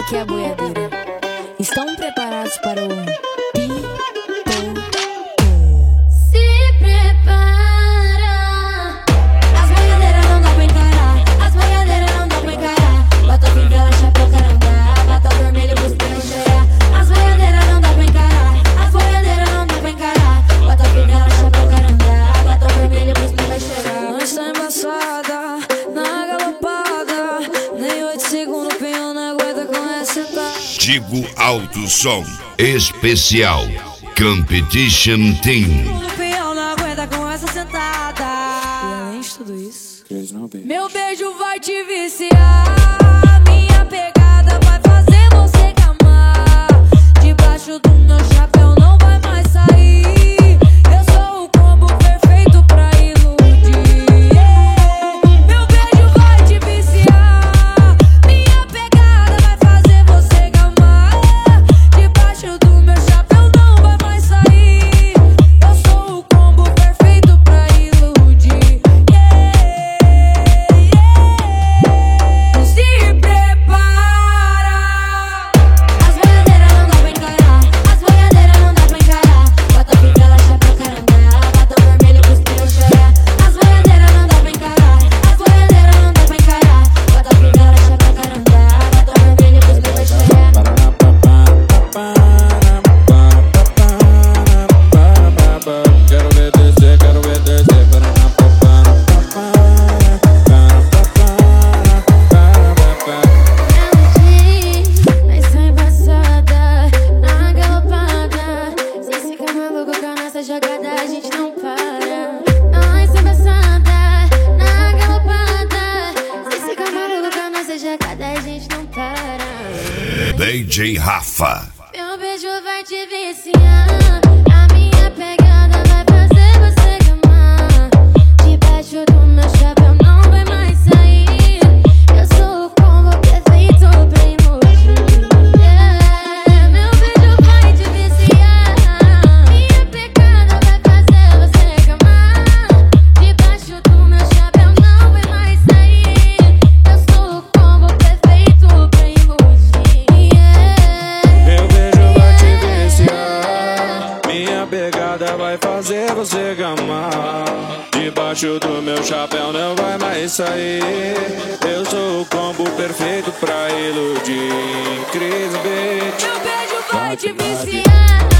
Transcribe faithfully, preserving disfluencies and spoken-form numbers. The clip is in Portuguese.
aqui é a boiadeira. Estão preparados para o Pi? Se prepara. As boiadeiras não dá pra encarar. As boiadeiras não dá pra encarar. Bota fivela, chapéu, carandá. Bota vermelho, buspira, chorar. As boiadeiras não dá pra encarar. As boiadeiras não dá pra encarar. Bota fivela, chapéu, carandá. Bota vermelho, buspira, chorar. Nós tá embaçada, na galopada. Nem oito segundos, o peão não aguenta com essa tá. Digo Alto Som Especial Competition Team. O peão não aguenta com essa sentada. E além de tudo isso, meu beijo vai te viciar. Minha pegada vai fazer você gamar. Debaixo do meu chapéu não vai mais sair. Eu sou o combo perfeito pra iludir. Meu beijo vai te viciar. Minha pegada vai fazer você gamar. Debaixo do meu chapéu não vai mais sair. Eu sou o combo perfeito pra iludir. Se prepara. As boiadeiras não dá pra encarar. As boiadeiras não dá pra encarar. Bota fivela, chapéu, carandá. Bota vermelho, buspira, chorar. As boiadeiras não dá pra encarar. As boiadeiras não dá pra encarar. Bota fivela, chapéu, carandá. Bota vermelho, buspira, chorar. Quero ver descer, quero ver descer. Nós tá embaçada, na galopada. Sem ficar maluco com a nossa jogada, a gente não para. Nós tá embaçada, na galopada. Sem ficar maluco com a nossa jogada, a gente não para. D J Rafa. Meu beijo vai te viciar. A minha pegada vai fazer você gamar. Debaixo do meu chapéu não vai mais sair. Eu sou o combo perfeito pra iludir. Yeah. Meu beijo vai te viciar. Minha pegada vai fazer você gamar. Debaixo do meu chapéu não vai mais sair. Eu sou o combo perfeito pra iludir. Yeah. Meu beijo vai te viciar. Minha pegada vai fazer você gamar. Debaixo do meu chapéu não vai mais sair. Eu sou o combo perfeito pra iludir. Cris Beat. Meu beijo vai te viciar.